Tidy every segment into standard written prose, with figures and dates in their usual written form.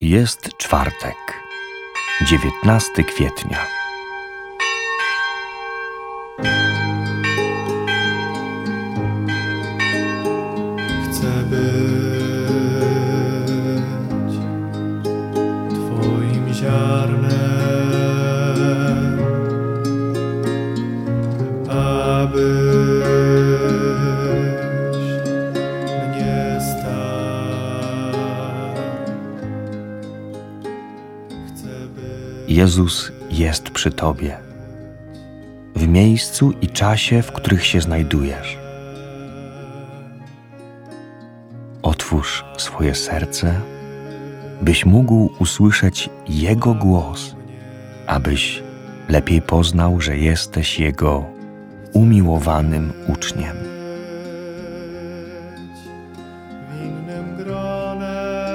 Jest czwartek, 19 kwietnia. Chcę być Twoim ziarnem, abyś mnie stał. Jezus jest przy Tobie, w miejscu i czasie, w których się znajdujesz. Otwórz swoje serce, byś mógł usłyszeć Jego głos, abyś lepiej poznał, że jesteś Jego umiłowanym uczniem. W innym gronem,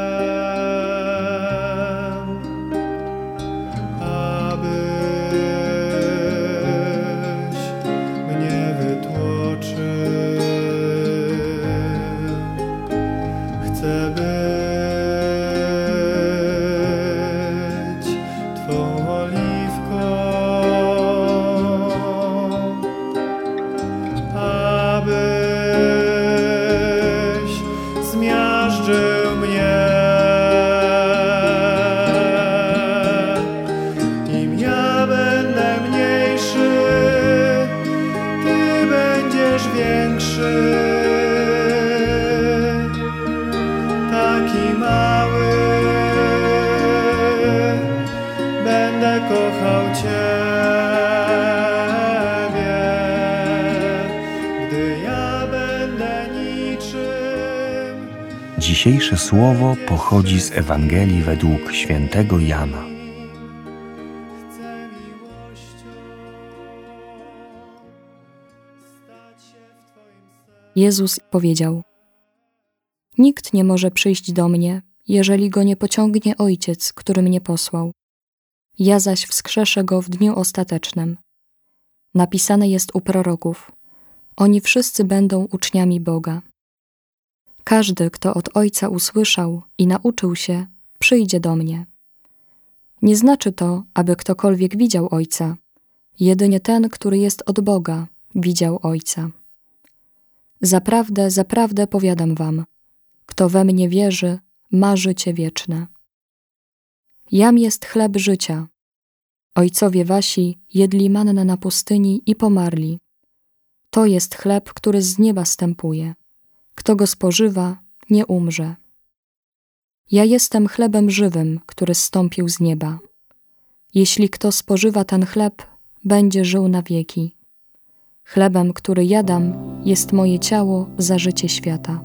abyś mnie wytłoczył. Chcę być Twą oliwką, abyś zmiażdżył mnie. Im ja będę mniejszy, Ty będziesz większy. Taki mały będę kochał Ciebie, gdy ja będę niczym. Dzisiejsze słowo pochodzi z Ewangelii według świętego Jana. Chcę miłością stać się w Twoim sercu. Jezus powiedział: Nikt nie może przyjść do mnie, jeżeli go nie pociągnie Ojciec, który mnie posłał. Ja zaś wskrzeszę go w dniu ostatecznym. Napisane jest u proroków: Oni wszyscy będą uczniami Boga. Każdy, kto od Ojca usłyszał i nauczył się, przyjdzie do mnie. Nie znaczy to, aby ktokolwiek widział Ojca. Jedynie ten, który jest od Boga, widział Ojca. Zaprawdę, zaprawdę powiadam wam, kto we mnie wierzy, ma życie wieczne. Jam jest chleb życia. Ojcowie wasi jedli mannę na pustyni i pomarli. To jest chleb, który z nieba stępuje. Kto go spożywa, nie umrze. Ja jestem chlebem żywym, który zstąpił z nieba. Jeśli kto spożywa ten chleb, będzie żył na wieki. Chlebem, który jadam, jest moje ciało za życie świata.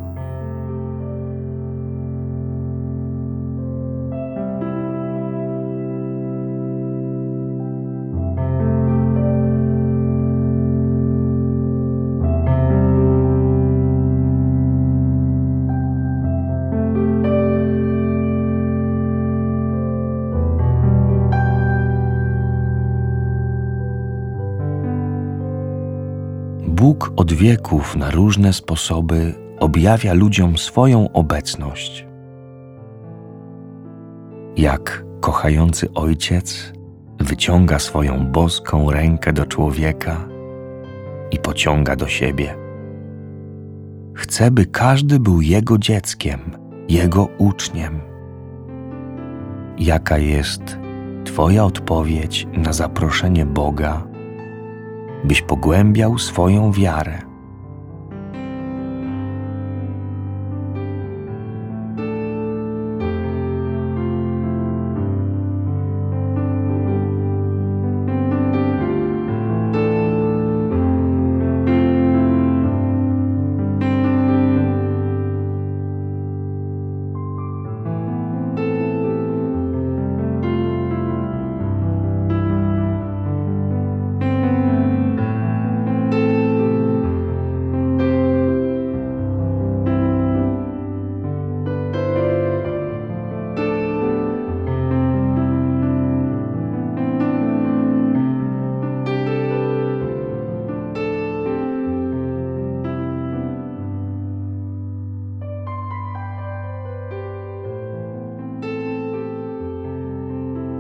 Bóg od wieków na różne sposoby objawia ludziom swoją obecność. Jak kochający Ojciec wyciąga swoją boską rękę do człowieka i pociąga do siebie. Chce, by każdy był Jego dzieckiem, Jego uczniem. Jaka jest Twoja odpowiedź na zaproszenie Boga, byś pogłębiał swoją wiarę?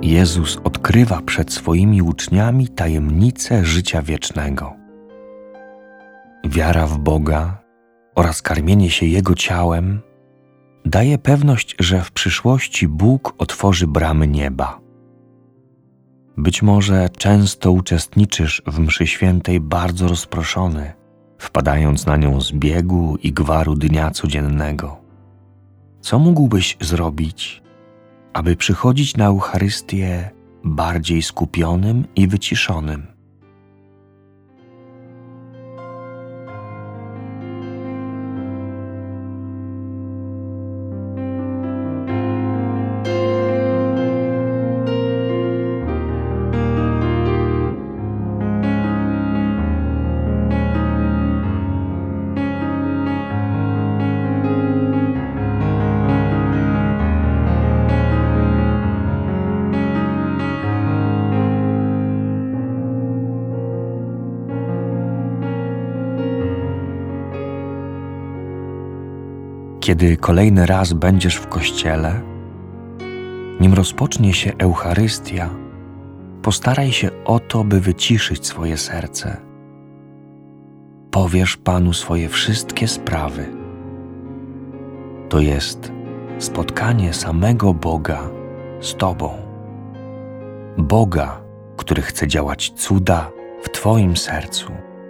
Jezus odkrywa przed swoimi uczniami tajemnicę życia wiecznego. Wiara w Boga oraz karmienie się Jego ciałem daje pewność, że w przyszłości Bóg otworzy bramy nieba. Być może często uczestniczysz w mszy świętej bardzo rozproszony, wpadając na nią z biegu i gwaru dnia codziennego. Co mógłbyś zrobić, aby przychodzić na Eucharystię bardziej skupionym i wyciszonym? Kiedy kolejny raz będziesz w kościele, nim rozpocznie się Eucharystia, postaraj się o to, by wyciszyć swoje serce. Powiesz Panu swoje wszystkie sprawy. To jest spotkanie samego Boga z Tobą. Boga, który chce działać cuda w Twoim sercu.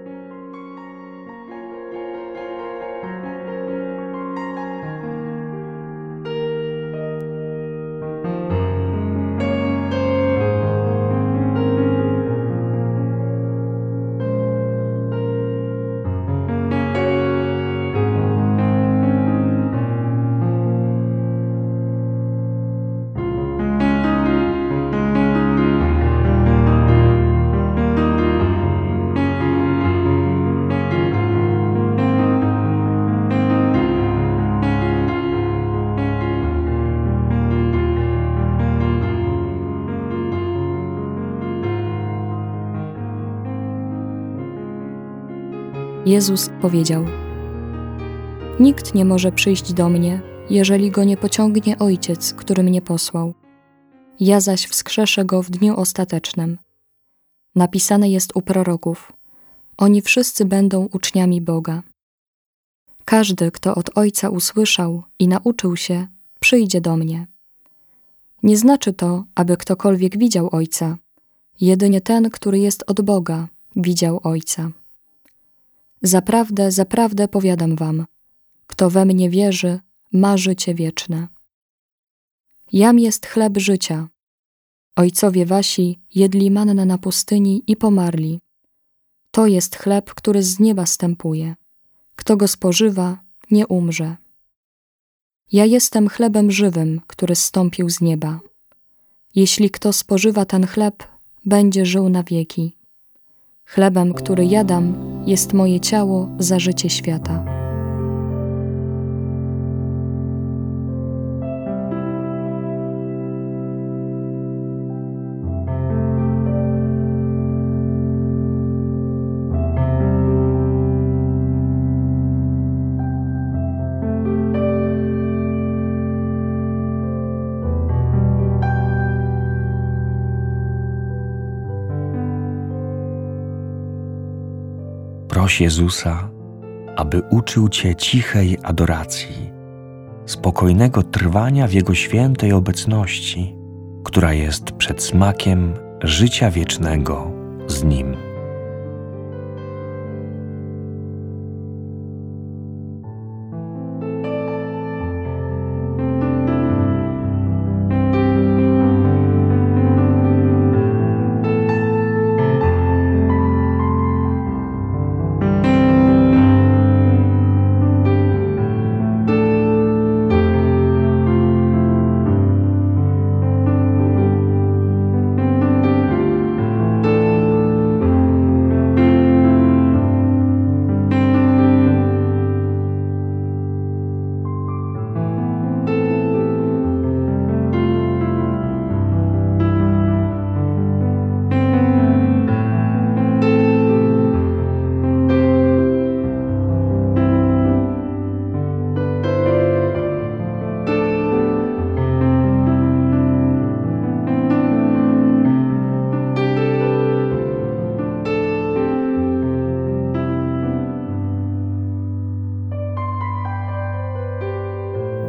Jezus powiedział: Nikt nie może przyjść do mnie, jeżeli go nie pociągnie Ojciec, który mnie posłał. Ja zaś wskrzeszę go w dniu ostatecznym. Napisane jest u proroków: Oni wszyscy będą uczniami Boga. Każdy, kto od Ojca usłyszał i nauczył się, przyjdzie do mnie. Nie znaczy to, aby ktokolwiek widział Ojca. Jedynie ten, który jest od Boga, widział Ojca. Zaprawdę, zaprawdę powiadam wam, kto we mnie wierzy, ma życie wieczne. Jam jest chleb życia. Ojcowie wasi jedli mannę na pustyni i pomarli. To jest chleb, który z nieba stępuje. Kto go spożywa, nie umrze. Ja jestem chlebem żywym, który zstąpił z nieba. Jeśli kto spożywa ten chleb, będzie żył na wieki. Chlebem, który ja dam, jest moje ciało za życie świata. Proś Jezusa, aby uczył Cię cichej adoracji, spokojnego trwania w Jego świętej obecności, która jest przedsmakiem życia wiecznego z Nim.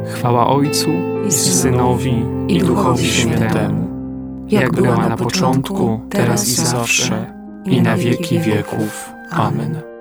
Chwała Ojcu i Synowi i Duchowi Świętemu, jak była na początku, teraz i zawsze, i na wieki wieków. Amen.